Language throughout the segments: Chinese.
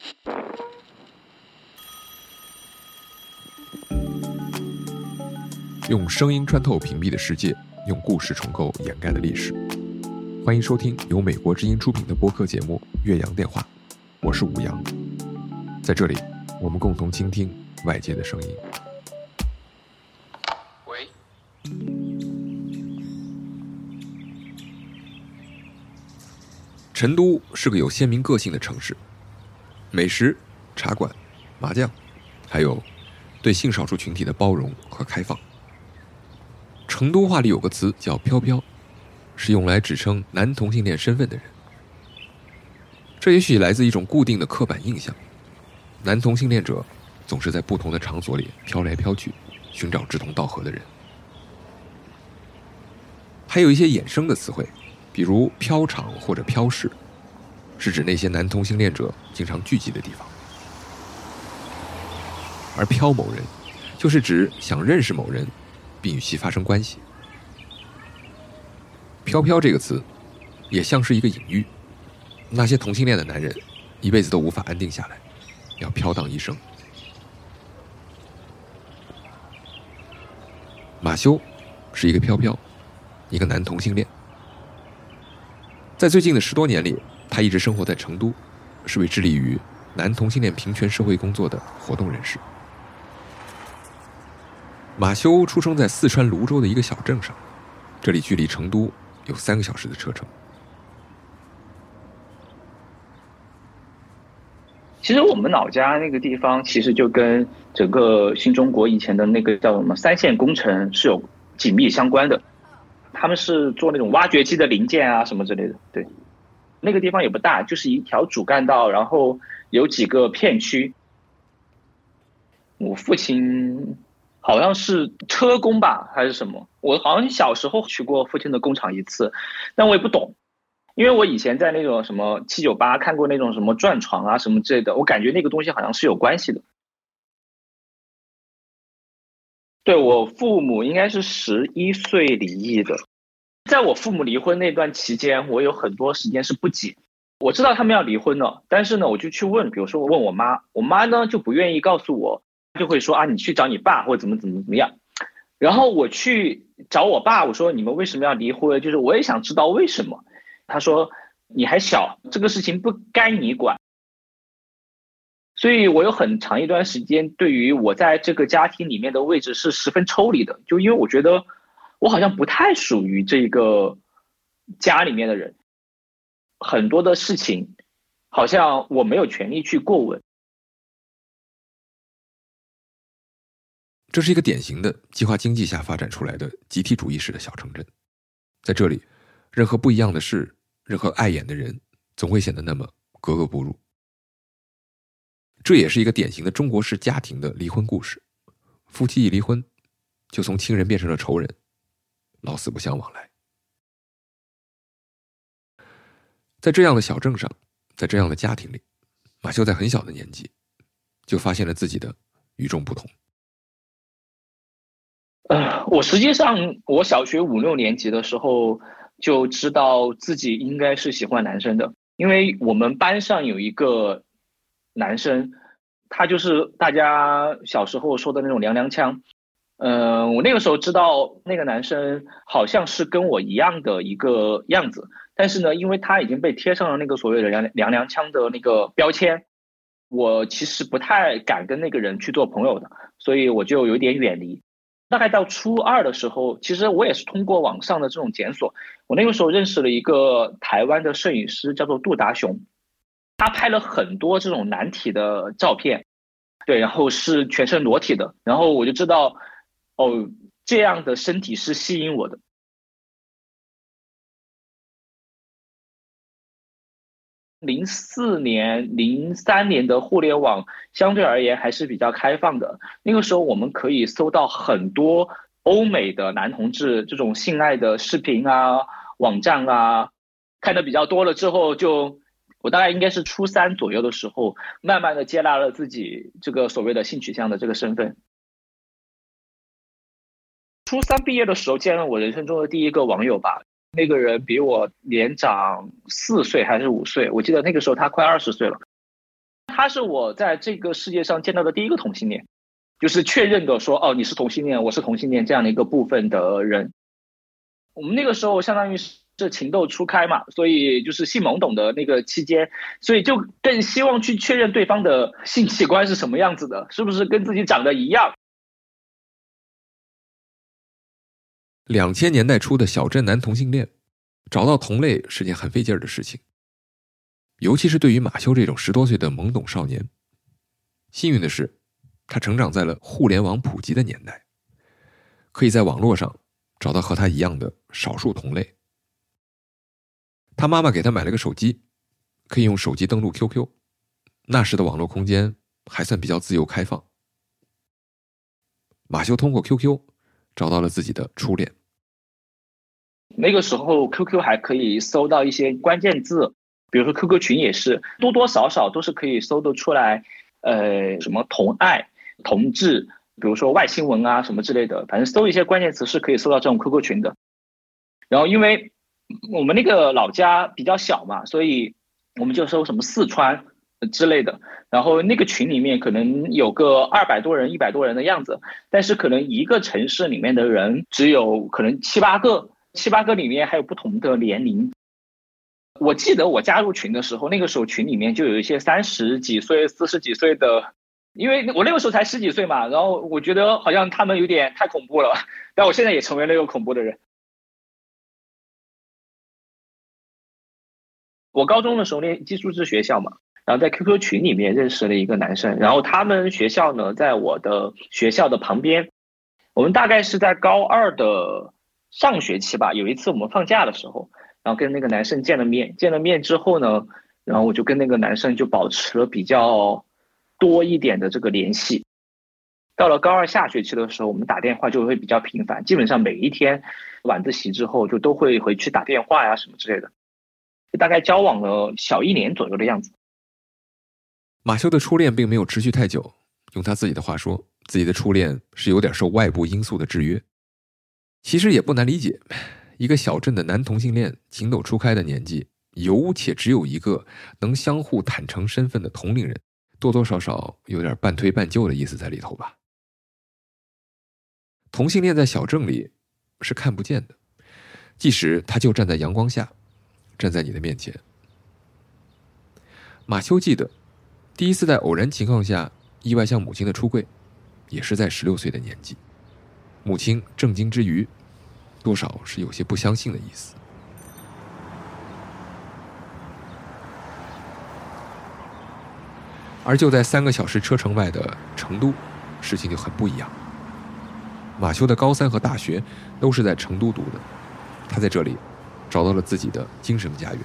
用声音穿透屏蔽的世界，用故事重构掩盖的历史。欢迎收听由美国之音出品的播客节目《岳阳电话》，我是武阳。在这里，我们共同倾听外界的声音。 喂。 成都是个有鲜明个性的城市，美食、茶馆、麻将，还有对性少数群体的包容和开放。成都话里有个词叫飘飘，是用来指称男同性恋身份的人。这也许来自一种固定的刻板印象，男同性恋者总是在不同的场所里飘来飘去，寻找志同道合的人。还有一些衍生的词汇，比如飘场或者飘市，是指那些男同性恋者经常聚集的地方。而飘某人，就是指想认识某人并与其发生关系。飘飘这个词也像是一个隐喻，那些同性恋的男人一辈子都无法安定下来，要飘荡一生。马修是一个飘飘，一个男同性恋。在最近的10多年里，他一直生活在成都，是位致力于男同性恋平权社会工作的活动人士。马修出生在四川泸州的一个小镇上，这里距离成都有3个小时的车程。 其实我们老家那个地方，其实就跟整个新中国以前的那个叫什么3线工程是有紧密相关的。他们是做那种挖掘机的零件啊什么之类的。对，那个地方也不大，就是一条主干道，然后有几个片区。我父亲好像是车工吧，还是什么？我好像小时候去过父亲的工厂1次，但我也不懂，因为我以前在那种什么798看过那种什么转床啊什么之类的，我感觉那个东西好像是有关系的。对，我父母应该是11岁离异的，在我父母离婚那段期间，我有很多时间是不解。我知道他们要离婚了，但是呢，我就去问，比如说我问我妈，我妈呢就不愿意告诉我，就会说啊，你去找你爸或者怎么样。然后我去找我爸，我说你们为什么要离婚？就是我也想知道为什么。他说你还小，这个事情不该你管。所以我有很长一段时间对于我在这个家庭里面的位置是十分抽离的，就因为我觉得我好像不太属于这个家里面的人，很多的事情好像我没有权利去过问。 这是一个典型的计划经济下发展出来的集体主义式的小城镇，在这里，任何不一样的事，任何碍眼的人，总会显得那么格格不入。这也是一个典型的中国式家庭的离婚故事，夫妻一离婚，就从亲人变成了仇人，老死不相往来。在这样的小镇上，在这样的家庭里，马修在很小的年纪就发现了自己的与众不同。 我实际上我小学5、6年级的时候就知道自己应该是喜欢男生的，因为我们班上有一个男生，他就是大家小时候说的那种娘娘腔。我那个时候知道那个男生好像是跟我一样的一个样子，但是呢，因为他已经被贴上了那个所谓的娘娘腔的那个标签，我其实不太敢跟那个人去做朋友的，所以我就有点远离。大概到初2的时候，其实我也是通过网上的这种检索，我那个时候认识了一个台湾的摄影师，叫做杜达雄，他拍了很多这种男体的照片，对，然后是全身裸体的，然后我就知道，哦，这样的身体是吸引我的。04年、03年的互联网相对而言还是比较开放的，那个时候我们可以搜到很多欧美的男同志这种性爱的视频啊、网站啊，看得比较多了之后，我大概应该是初3左右的时候，慢慢的接纳了自己这个所谓的性取向的这个身份。初3毕业的时候见了我人生中的第一个网友吧，那个人比我年长4岁还是5岁，我记得那个时候他快20岁了。 他是我在这个世界上见到的第一个同性恋，就是确认的说，哦，你是同性恋，我是同性恋这样的一个部分的人。我们那个时候相当于是情窦初开嘛，所以就是性懵懂的那个期间，所以就更希望去确认对方的性器官是什么样子的，是不是跟自己长得一样。 2000年代初的小镇男同性恋，找到同类是件很费劲儿的事情，尤其是对于马修这种10多岁的懵懂少年。幸运的是，他成长在了互联网普及的年代，可以在网络上找到和他一样的少数同类。他妈妈给他买了个手机，可以用手机登录 QQ， 那时的网络空间还算比较自由开放。马修通过 QQ 找到了自己的初恋。 那个时候 QQ 还可以搜到一些关键字，比如说 QQ 群也是多多少少都是可以搜得出来，什么同爱、同志，比如说外新闻啊什么之类的，反正搜一些关键词是可以搜到这种 QQ 群的。然后因为我们那个老家比较小嘛，所以我们就搜什么四川之类的，然后那个群里面可能有个200多人、100多人的样子，但是可能一个城市里面的人只有可能7、8个。7、8个里面还有不同的年龄。我记得我加入群的时候，那个时候群里面就有一些30几岁、40几岁的，因为我那个时候才10几岁嘛，然后我觉得好像他们有点太恐怖了，但我现在也成为了一个恐怖的人。我高中的时候念寄宿制学校嘛，然后在 QQ 群里面认识了一个男生，然后他们学校呢在我的学校的旁边，我们大概是在高2的上学期吧，有一次我们放假的时候，然后跟那个男生见了面之后呢，然后我就跟那个男生就保持了比较多一点的这个联系。到了高2下学期的时候，我们打电话就会比较频繁，基本上每一天晚自习之后就都会回去打电话呀什么之类的，大概交往了小1年左右的样子。 马修的初恋并没有持续太久，用他自己的话说，自己的初恋是有点受外部因素的制约。其实也不难理解，一个小镇的男同性恋情窦初开的年纪，有且只有一个能相互坦诚身份的同龄人，多多少少有点半推半就的意思在里头吧。同性恋在小镇里是看不见的，即使他就站在阳光下，站在你的面前。马修记得第一次在偶然情况下意外向母亲的出柜，也是在16岁的年纪。母亲震惊之余，多少是有些不相信的意思。而就在3个小时车程外的成都，事情就很不一样。马修的高3和大学都是在成都读的，他在这里找到了自己的精神家园。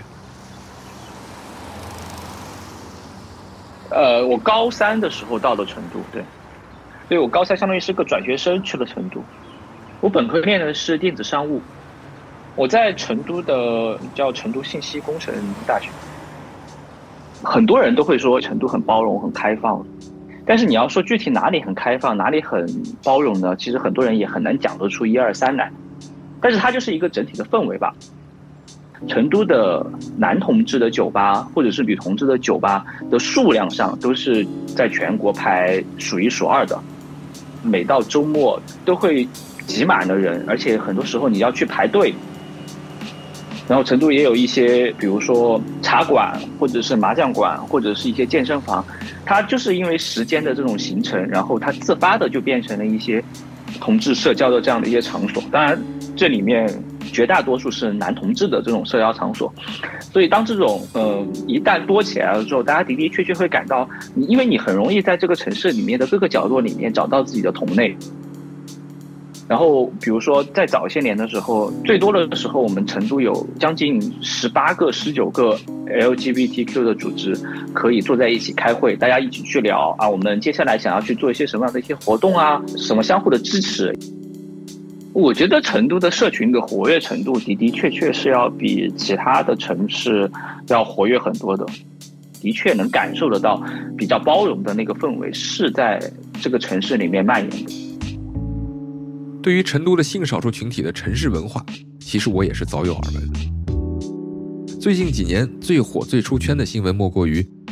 我高3的时候到了成都，对，所以我高3相当于是个转学生去了成都。我本科念的是电子商务，我在成都的叫成都信息工程大学。很多人都会说成都很包容很开放，但是你要说具体哪里很开放哪里很包容呢，其实很多人也很难讲得出1、2、3来，但是它就是一个整体的氛围吧。成都的男同志的酒吧或者是女同志的酒吧的数量上都是在全国排数1数2的，每到周末都会挤满了人，而且很多时候你要去排队。然后成都也有一些比如说茶馆或者是麻将馆或者是一些健身房，它就是因为时间的这种形成，然后它自发的就变成了一些同志社交的这样的一些场所。当然这里面绝大多数是男同志的这种社交场所，所以当这种一旦多起来了之后，大家的的确确会感到因为你很容易在这个城市里面的各个角落里面找到自己的同类。然后比如说在早些年的时候，最多的时候我们成都有将近18个19个 LGBTQ 的组织可以坐在一起开会，大家一起去聊啊，我们接下来想要去做一些什么样的一些活动啊，什么相互的支持。我觉得成都的社群的活跃程度的的确确是要比其他的城市要活跃很多的，的确能感受得到比较包容的那个氛围是在这个城市里面蔓延的。 对于成都的性少数群体的城市文化，其实我也是早有耳闻。最近几年最火最出圈的新闻莫过于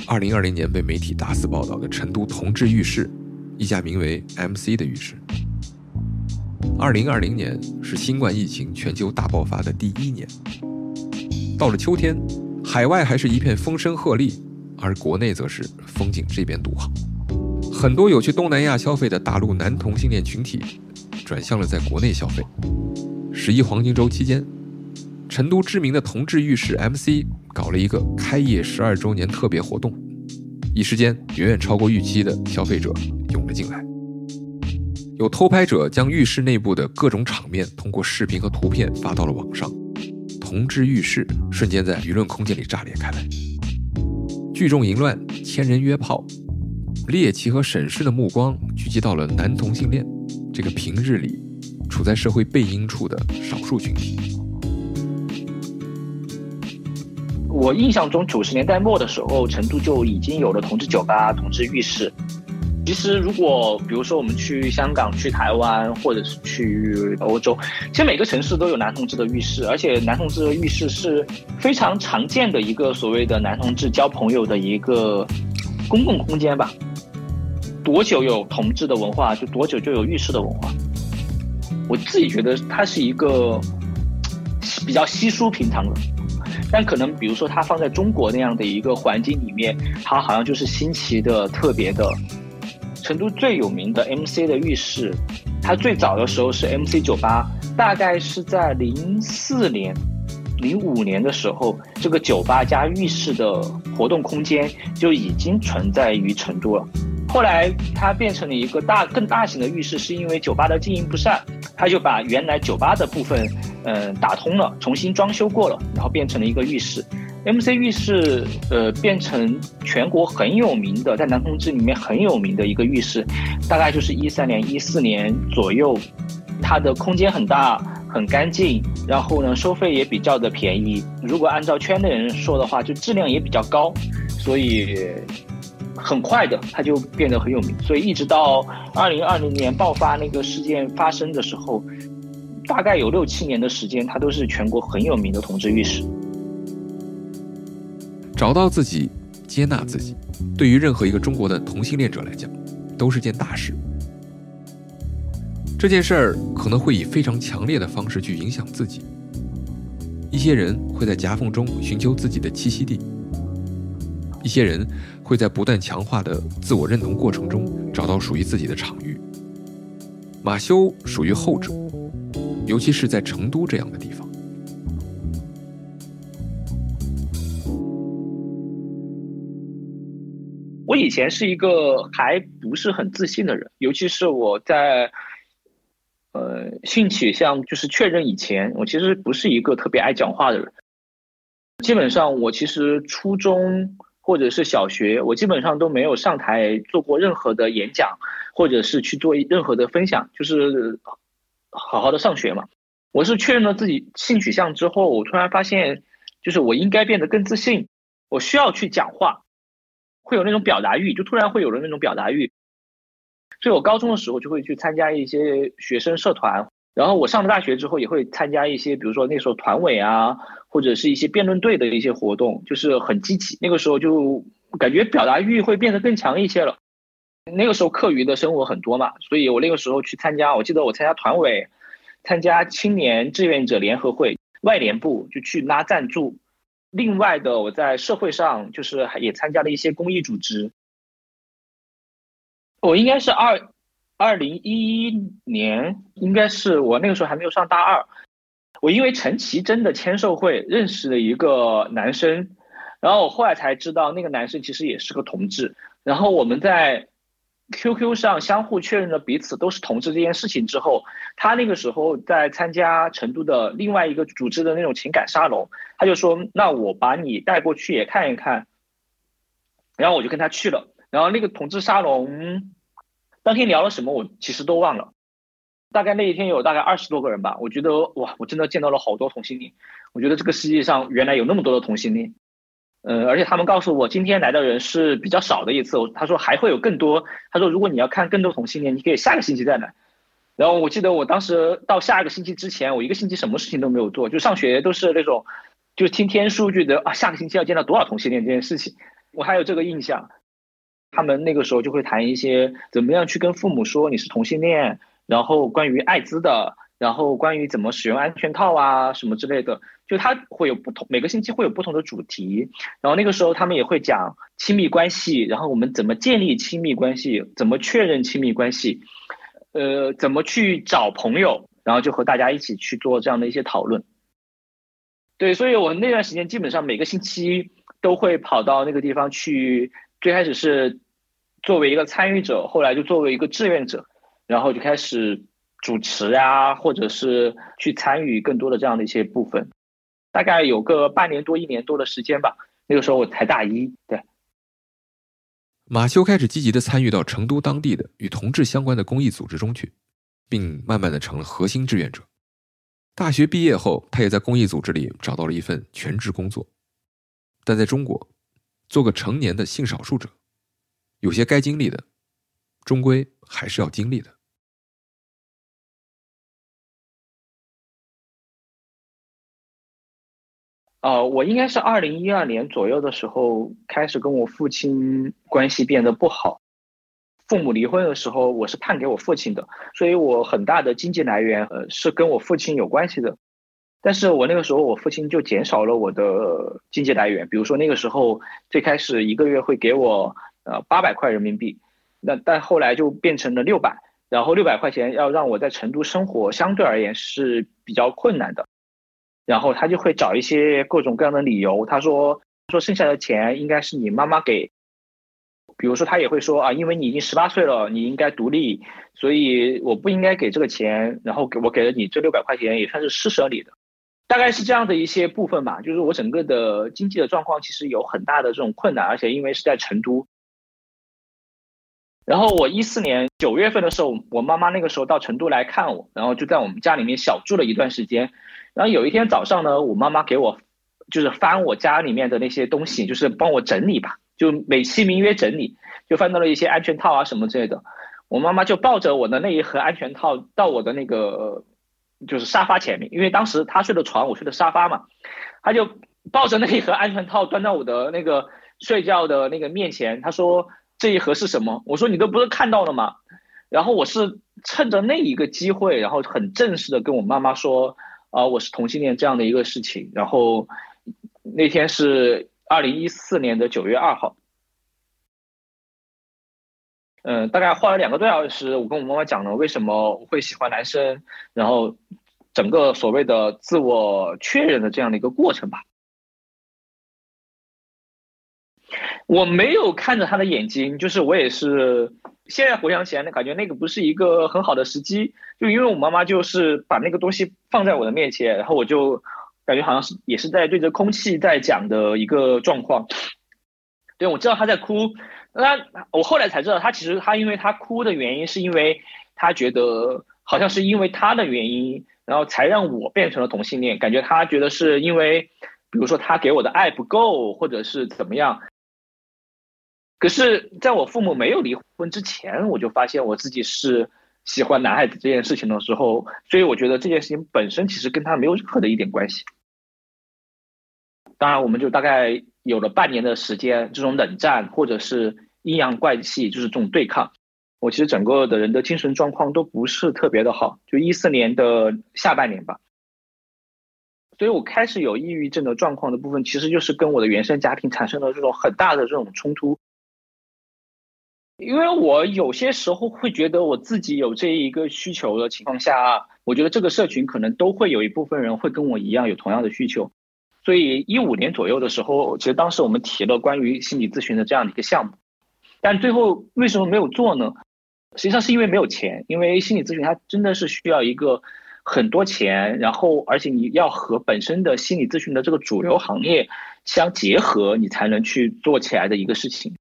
2020年被媒体大肆报道的成都同志浴室，一家名为 MC 的浴室。2020年是新冠疫情全球大爆发的第1年，到了秋天，海外还是一片风声鹤唳，而国内则是风景这边独好。很多有去东南亚消费的大陆男同性恋群体转向了在国内消费。11黄金周期间，成都知名的同志浴室 MC 搞了一个开业12周年特别活动，一时间远远超过预期的消费者涌了进来。有偷拍者将浴室内部的各种场面通过视频和图片发到了网上，同志浴室瞬间在舆论空间里炸裂开来。聚众淫乱，千人约炮，猎奇和审视的目光聚集到了男同性恋这个平日里处在社会背阴处的少数群体。 我印象中90年代末的时候，成都就已经有了同志酒吧、同志浴室。其实如果比如说我们去香港、去台湾或者是去欧洲，其实每个城市都有男同志的浴室，而且男同志的浴室是非常常见的一个所谓的男同志交朋友的一个公共空间吧。多久有同志的文化，就多久就有浴室的文化。我自己觉得它是一个比较稀疏平常的，但可能比如说它放在中国那样的一个环境里面，它好像就是新奇的、特别的。成都最有名的 MC 的浴室，它最早的时候是 MC 酒吧，大概是在04年、05年的时候，这个酒吧加浴室的活动空间就已经存在于成都了。后来它变成了一个更大型的浴室，是因为酒吧的经营不善，它就把原来酒吧的部分打通了，重新装修过了，然后变成了一个浴室。MC 浴室变成全国很有名的，在男同志里面很有名的一个浴室，大概就是13年、14年左右。它的空间很大、很干净，然后呢收费也比较的便宜。如果按照圈内人说的话，就质量也比较高，所以很快的它就变得很有名。所以一直到2020年爆发那个事件发生的时候，大概有6、7年的时间，它都是全国很有名的同志浴室。 找到自己，接纳自己，对于任何一个中国的同性恋者来讲，都是件大事。这件事儿可能会以非常强烈的方式去影响自己。一些人会在夹缝中寻求自己的栖息地，一些人会在不断强化的自我认同过程中找到属于自己的场域。马修属于后者，尤其是在成都这样的地方。 我以前是一个还不是很自信的人，尤其是我在性取向就是确认以前，我其实不是一个特别爱讲话的人。基本上我其实初中或者是小学，我基本上都没有上台做过任何的演讲，或者是去做任何的分享，就是好好的上学嘛。我是确认了自己性取向之后，我突然发现就是我应该变得更自信，我需要去讲话，会有那种表达欲，就突然会有了那种表达欲。所以我高中的时候就会去参加一些学生社团，然后我上了大学之后也会参加一些，比如说那时候团委啊，或者是一些辩论队的一些活动，就是很积极。那个时候就感觉表达欲会变得更强一些了。那个时候课余的生活很多嘛，所以我那个时候去参加，我记得我参加团委，参加青年志愿者联合会外联部，就去拉赞助。另外的我在社会上就是也参加了一些公益组织。我应该是2011年，应该是我那个时候还没有上大二。我因为陈绮贞的签售会认识了一个男生，然后我后来才知道那个男生其实也是个同志。然后我们在 QQ 上相互确认了彼此都是同志这件事情之后，他那个时候在参加成都的另外一个组织的那种情感沙龙，他就说那我把你带过去也看一看。然后我就跟他去了，然后那个同志沙龙当天聊了什么我其实都忘了，大概那一天有大概20多个人吧。我觉得哇，我真的见到了好多同性恋，我觉得这个世界上原来有那么多的同性恋。而且他们告诉我今天来的人是比较少的一次，他说还会有更多，他说如果你要看更多同性恋，你可以下个星期再来。然后我记得我当时到下一个星期之前，我一个星期什么事情都没有做，就上学都是那种就听天数据的啊，下个星期要见到多少同性恋这件事情。 我还有这个印象。他们那个时候就会谈一些怎么样去跟父母说你是同性恋，然后关于艾滋的，然后关于怎么使用安全套啊什么之类的，就他会有不同，每个星期会有不同的主题。然后那个时候他们也会讲亲密关系，然后我们怎么建立亲密关系，怎么确认亲密关系，怎么去找朋友，然后就和大家一起去做这样的一些讨论。对，所以我那段时间基本上每个星期都会跑到那个地方去，最开始是作为一个参与者，后来就作为一个志愿者，然后就开始主持啊，或者是去参与更多的这样的一些部分。大概有个半年多、1年多的时间吧，那个时候我才大一。对， 马修开始积极地参与到成都当地的与同志相关的公益组织中去，并慢慢地成了核心志愿者。大学毕业后，他也在公益组织里找到了一份全职工作。但在中国，做个成年的性少数者，有些该经历的，终归还是要经历的。 我应该是2012年左右的时候开始跟我父亲关系变得不好。父母离婚的时候，我是判给我父亲的，所以我很大的经济来源是跟我父亲有关系的。但是我那个时候，我父亲就减少了我的经济来源，比如说那个时候最开始一个月会给我800块人民币，但后来就变成了600，然后600块钱要让我在成都生活，相对而言是比较困难的。然后他就会找一些各种各样的理由，他说剩下的钱应该是你妈妈给。比如说他也会说啊，因为你已经18岁了，你应该独立，所以我不应该给这个钱，然后我给了你这600块钱，也算是施舍你的。大概是这样的一些部分吧，就是我整个的经济的状况其实有很大的这种困难，而且因为是在成都。然后我2014年9月份的时候，我妈妈那个时候到成都来看我，然后就在我们家里面小住了一段时间。然后有一天早上呢，我妈妈给我就是翻我家里面的那些东西，就是帮我整理吧，就美其名曰整理，就翻到了一些安全套啊什么之类的。我妈妈就抱着我的那一盒安全套到我的那个就是沙发前面，因为当时她睡的床，我睡的沙发嘛，她就抱着那一盒安全套端到我的那个睡觉的那个面前，她说这一盒是什么？我说你都不是看到了吗？然后我是趁着那一个机会，然后很正式的跟我妈妈说，我是同性恋这样的一个事情。然后那天是2014年的9月2号。大概花了2个多小时，我跟我妈妈讲了为什么我会喜欢男生，然后整个所谓的自我确认的这样的一个过程吧。我没有看着他的眼睛，就是我也是现在回想起来，感觉那个不是一个很好的时机，就因为我妈妈就是把那个东西放在我的面前，然后我就感觉好像是也是在对着空气在讲的一个状况。对，我知道他在哭，那我后来才知道，他其实因为他哭的原因是因为他觉得好像是因为他的原因，然后才让我变成了同性恋，感觉他觉得是因为比如说他给我的爱不够，或者是怎么样。可是在我父母没有离婚之前，我就发现我自己是喜欢男孩子这件事情的时候，所以我觉得这件事情本身其实跟他没有任何的一点关系。当然我们就大概有了半年的时间，这种冷战或者是阴阳怪气，就是这种对抗，我其实整个的人的精神状况都不是特别的好，就2014年的下半年吧。所以我开始有抑郁症的状况的部分，其实就是跟我的原生家庭产生了这种很大的这种冲突。因为我有些时候会觉得我自己有这一个需求的情况下，我觉得这个社群可能都会有一部分人会跟我一样有同样的需求。所以15年左右的时候，其实当时我们提了关于心理咨询的这样的一个项目，但最后为什么没有做呢？实际上是因为没有钱，因为心理咨询它真的是需要一个很多钱，然后而且你要和本身的心理咨询的这个主流行业相结合，你才能去做起来的一个事情。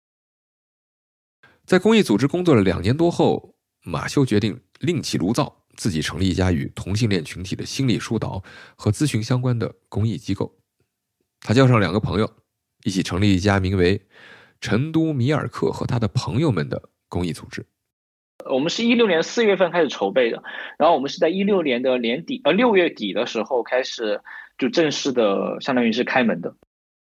在公益组织工作了2年多后，马修决定另起炉灶，自己成立一家与同性恋群体的心理疏导和咨询相关的公益机构。他叫上2个朋友，一起成立一家名为成都米尔克和他的朋友们的公益组织。 我们是16年4月份开始筹备的，然后我们是在16年的6月底的时候开始就正式的相当于是开门的。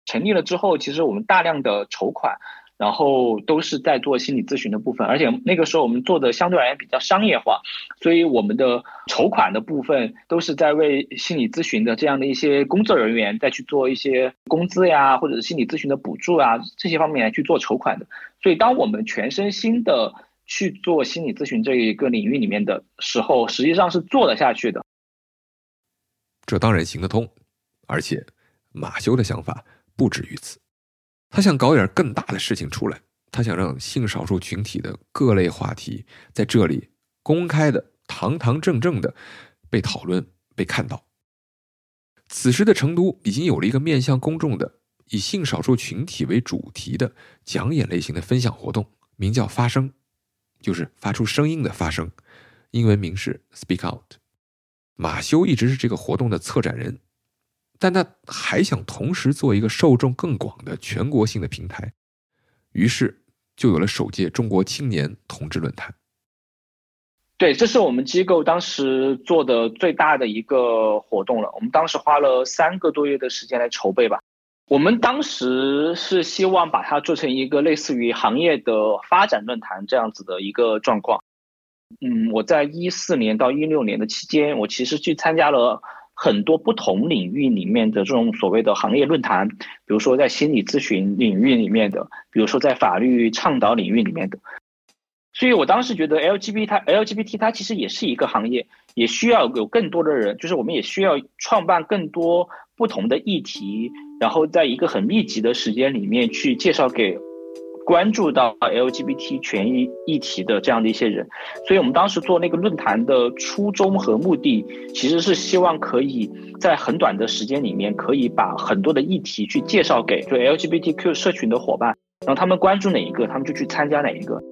成立了之后，其实我们大量的筹款，然后都是在做心理咨询的部分，而且那个时候我们做的相对而言比较商业化，所以我们的筹款的部分都是在为心理咨询的这样的一些工作人员再去做一些工资呀，或者是心理咨询的补助啊，这些方面来去做筹款的。所以当我们全身心的去做心理咨询这一个领域里面的时候，实际上是做得下去的。 这当然行得通，而且马修的想法不止于此，他想搞点更大的事情出来，他想让性少数群体的各类话题在这里公开的、堂堂正正的被讨论、被看到。此时的成都已经有了一个面向公众的、以性少数群体为主题的讲演类型的分享活动，名叫发声，就是发出声音的发声，英文名是 Speak Out。 马修一直是这个活动的策展人，但他还想同时做一个受众更广的全国性的平台，于是就有了首届中国青年同志论坛。 对，这是我们机构当时做的最大的一个活动了，我们当时花了3个多月的时间来筹备吧。我们当时是希望把它做成一个类似于行业的发展论坛这样子的一个状况。我在14年到16年的期间，我其实去参加了很多不同领域里面的这种所谓的行业论坛，比如说在心理咨询领域里面的，比如说在法律倡导领域里面的。所以我当时觉得 LGBT 它其实也是一个行业，也需要有更多的人，就是我们也需要创办更多不同的议题，然后在一个很密集的时间里面去介绍给关注到 LGBT 权益议题的这样的一些人。所以我们当时做那个论坛的初衷和目的，其实是希望可以在很短的时间里面，可以把很多的议题去介绍给就 LGBTQ 社群的伙伴，然后他们关注哪一个，他们就去参加哪一个。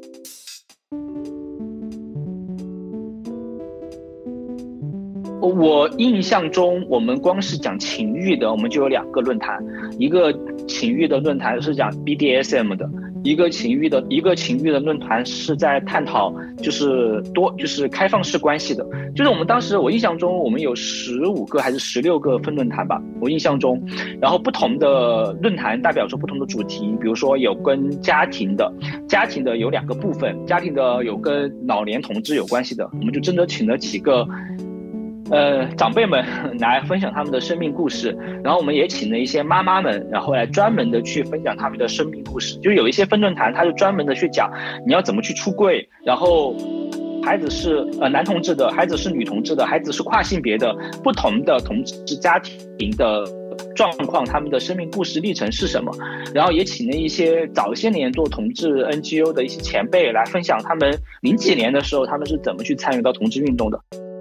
我印象中，我们光是讲情欲的，我们就有2个论坛，一个情欲的论坛是讲 BDSM 的，一个情欲的论坛是在探讨就是开放式关系的。就是我们当时我印象中我们有15个还是16个分论坛吧，我印象中。然后不同的论坛代表着不同的主题，比如说有跟家庭的有2个部分，家庭的有跟老年同志有关系的，我们就真的请了几个长辈们来分享他们的生命故事，然后我们也请了一些妈妈们，然后来专门的去分享他们的生命故事。就有一些分论坛，他就专门的去讲你要怎么去出柜，然后孩子是男同志的，孩子是女同志的，孩子是跨性别的，不同的同志家庭的状况，他们的生命故事历程是什么。然后也请了一些早些年做同志 NGO 的一些前辈来分享他们00几年的时候他们是怎么去参与到同志运动的。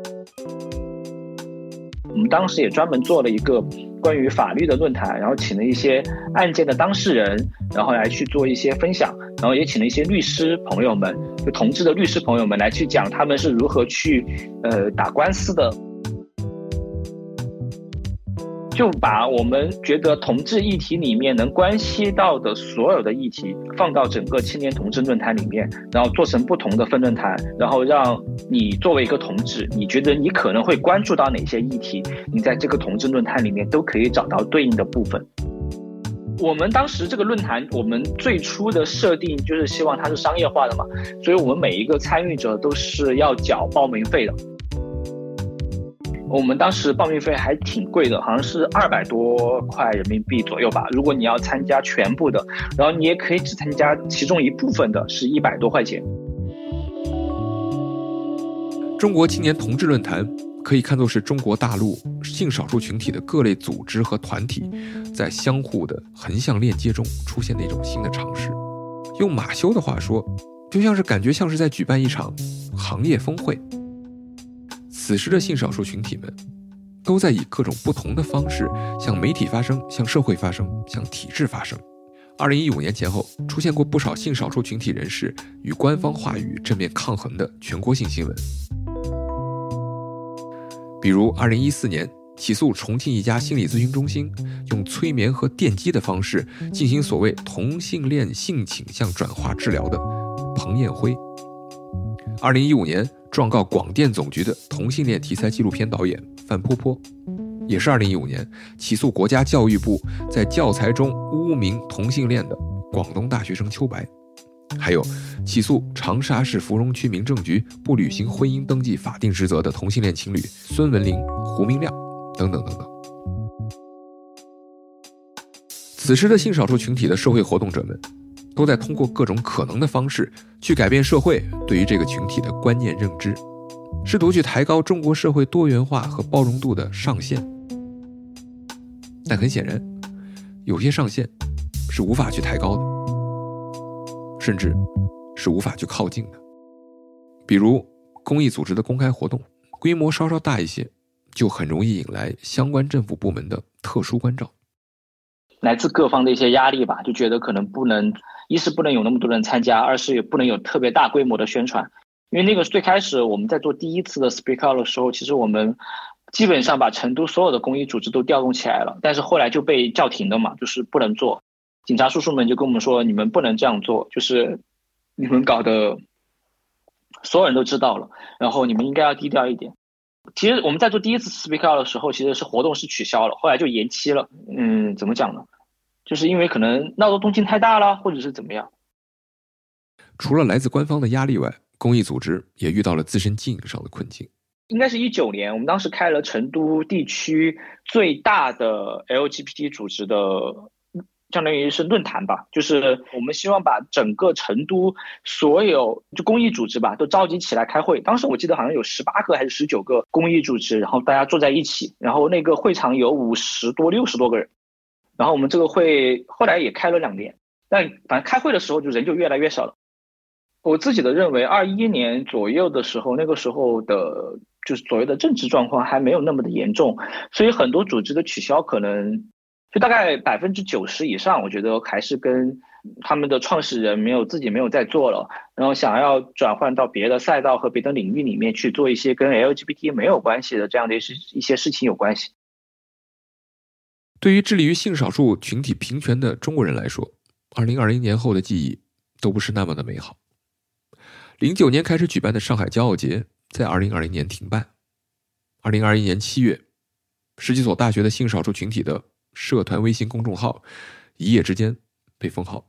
我们当时也专门做了一个关于法律的论坛，然后请了一些案件的当事人，然后来去做一些分享，然后也请了一些律师朋友们，就同志的律师朋友们来去讲他们是如何去打官司的。就把我们觉得同志议题里面能关系到的所有的议题放到整个青年同志论坛里面，然后做成不同的分论坛，然后让你作为一个同志，你觉得你可能会关注到哪些议题，你在这个同志论坛里面都可以找到对应的部分。我们当时这个论坛，我们最初的设定就是希望它是商业化的嘛，所以我们每一个参与者都是要缴报名费的。我们当时报名费还挺贵的，好像是200多块人民币左右吧。如果你要参加全部的，然后你也可以只参加其中一部分的，是100多块钱。 中国青年同志论坛可以看作是中国大陆性少数群体的各类组织和团体在相互的横向链接中出现的一种新的尝试。用马修的话说，就感觉像是在举办一场行业峰会。此时的性少数群体们都在以各种不同的方式向媒体发声，向社会发声，向体制发声。2015年前后出现过不少性少数群体人士与官方话语正面抗衡的全国性新闻，比如2014年起诉重庆一家心理咨询中心用催眠和电击的方式进行所谓同性恋性倾向转化治疗的彭艳辉，2015年状告广电总局的同性恋题材纪录片导演范坡坡也是2015年起诉国家教育部在教材中污名同性恋的广东大学生邱白，还有起诉长沙市芙蓉区民政局不履行婚姻登记法定职责的同性恋情侣孙文林、胡明亮等等等等。此时的性少数群体的社会活动者们都在通过各种可能的方式去改变社会对于这个群体的观念认知，试图去抬高中国社会多元化和包容度的上限。但很显然，有些上限是无法去抬高的，甚至是无法去靠近的。比如公益组织的公开活动，规模稍稍大一些，就很容易引来相关政府部门的特殊关照。 来自各方的一些压力吧，就觉得可能不能，一是不能有那么多人参加，二是也不能有特别大规模的宣传。因为那个最开始我们在做第一次的 Speak Out 的时候，其实我们基本上把成都所有的公益组织都调动起来了，但是后来就被叫停了嘛，就是不能做。警察叔叔们就跟我们说，你们不能这样做，就是你们搞得所有人都知道了，然后你们应该要低调一点。其实我们在做第一次 Speak Out 的时候，其实是活动是取消了，后来就延期了。怎么讲呢？就是因为可能闹的动静太大了，或者是怎么样。 除了来自官方的压力外，公益组织也遇到了自身经营上的困境。 应该是19年，我们当时开了成都地区最大的 LGBT 组织的，相当于是论坛吧，就是我们希望把整个成都所有就公益组织吧都召集起来开会。当时我记得好像有18个还是19个公益组织，然后大家坐在一起，然后那个会场有50多60多个人，然后我们这个会后来也开了2年，但反正开会的时候就人就越来越少了。我自己的认为21年左右的时候，那个时候的就是所谓的政治状况还没有那么的严重，所以很多组织的取消可能就大概90%以上，我觉得还是跟他们的创始人自己没有在做了，然后想要转换到别的赛道和别的领域里面去做一些跟 LGBT 没有关系的这样的一些事情有关系。 对于致力于性少数群体平权的中国人来说，2020年后的记忆都不是那么的美好。09年开始举办的上海骄傲节在2020年停办。2021年7月，10几所大学的性少数群体的社团微信公众号一夜之间被封号。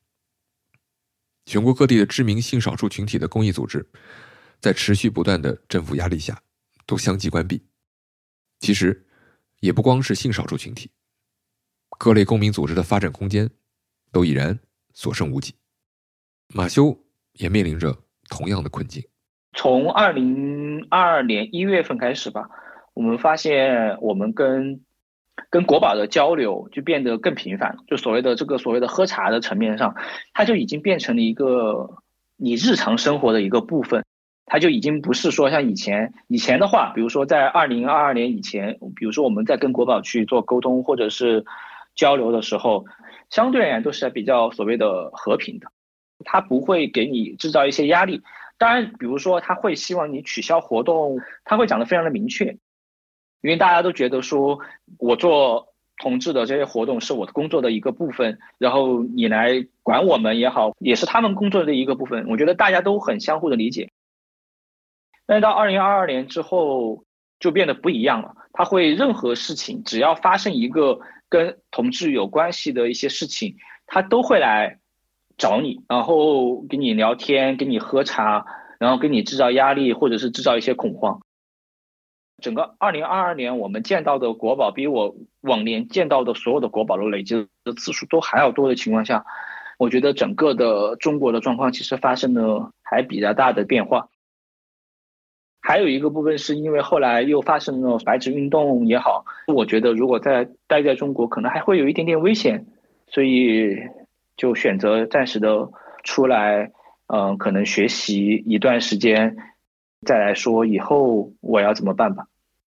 全国各地的知名性少数群体的公益组织在持续不断的政府压力下都相继关闭。其实也不光是性少数群体，各类公民组织的发展空间都已然所剩无几。马修也面临着同样的困境。 从2022年1月份开始吧，我们发现我们跟国宝的交流就变得更频繁，就所谓的喝茶的层面上，它就已经变成了一个你日常生活的一个部分。它就已经不是说像以前的话，比如说在2022年以前，比如说我们在跟国宝去做沟通或者是交流的时候，相对而言都是比较所谓的和平的，它不会给你制造一些压力。当然比如说他会希望你取消活动，他会讲得非常的明确，因为大家都觉得说我做同志的这些活动是我的工作的一个部分，然后你来管我们也好，也是他们工作的一个部分，我觉得大家都很相互的理解。但是到2022年之后就变得不一样了，他会任何事情只要发生一个跟同志有关系的一些事情，他都会来找你，然后跟你聊天，跟你喝茶，然后给你制造压力或者是制造一些恐慌。整个2022年我们见到的国宝比我往年见到的所有的国宝的累积的次数都还要多的情况下，我觉得整个的中国的状况其实发生了还比较大的变化。还有一个部分是因为后来又发生了白纸运动也好，我觉得如果待在中国可能还会有一点点危险，所以就选择暂时的出来，可能学习一段时间，再来说以后我要怎么办吧。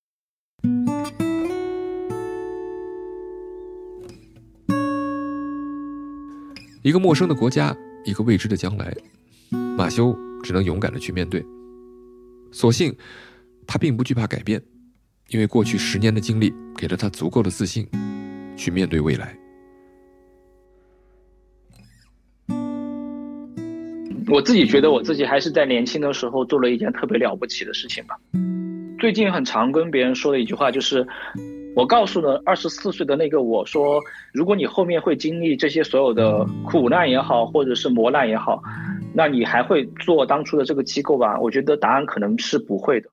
一个陌生的国家，一个未知的将来，马修只能勇敢的去面对。所幸他并不惧怕改变，因为过去10年的经历给了他足够的自信去面对未来。 我自己觉得我自己还是在年轻的时候做了一件特别了不起的事情吧。最近很常跟别人说的一句话就是， 我告诉了24岁的那个我说，如果你后面会经历这些所有的苦难也好，或者是磨难也好，那你还会做当初的这个机构吧？我觉得答案可能是不会的。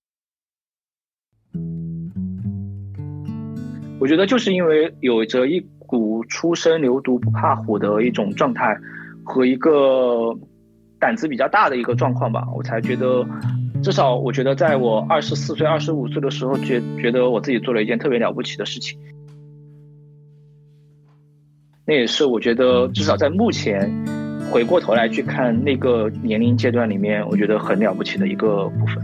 我觉得就是因为有着一股初生牛犊不怕虎的一种状态和一个胆子比较大的一个状况吧，我才觉得，至少我觉得在我24岁、25岁的时候，觉得我自己做了一件特别了不起的事情。那也是我觉得至少在目前回过头来去看那个年龄阶段里面，我觉得很了不起的一个部分。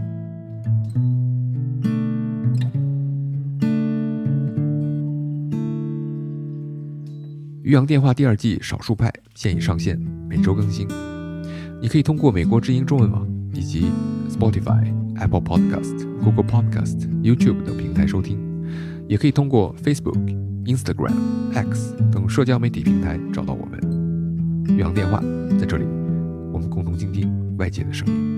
渔阳电话第2季少数派现已上线，每周更新。你可以通过美国之音中文网以及 Spotify、Apple Podcast、Google Podcast、YouTube 等平台收听，也可以通过 Facebook、Instagram、X 等社交媒体平台找到我们。渔阳电话在这里，我们共同倾听外界的声音。